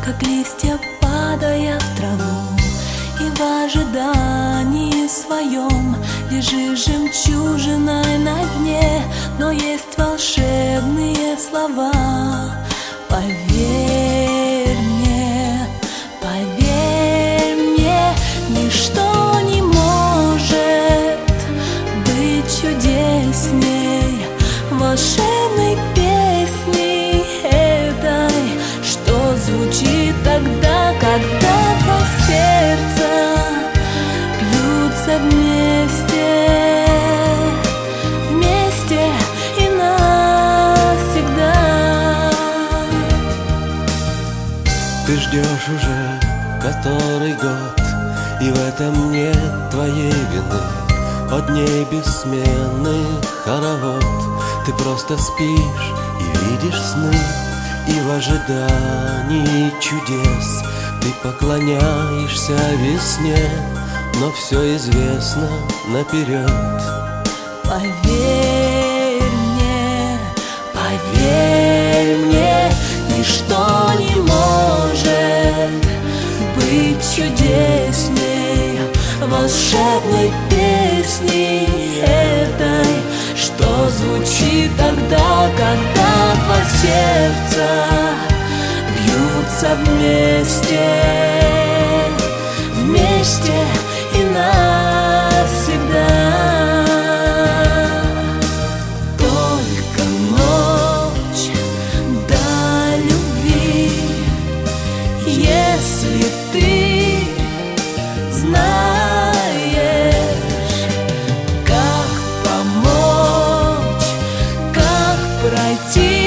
как листья падая в траву, и в ожидании своем лежишь жемчужиной на дне. Но есть волшебные слова. Поверь мне, ничто не может быть чудесней волшебной песни этой, что звучит тогда, когда два сердца бьются вместе, вместе и навсегда. Ты ждешь уже который год, и в этом нет твоей вины. От дней бессменных хоровод ты просто спишь и видишь сны, и в ожидании чудес ты поклоняешься весне, но все известно наперед. Поверь мне, ничто не может быть чудесней волшебной песни этой, что звучит тогда, когда два сердца бьются вместе, вместе и навсегда. Только ночь до любви, если ты знаешь, как помочь, как пройти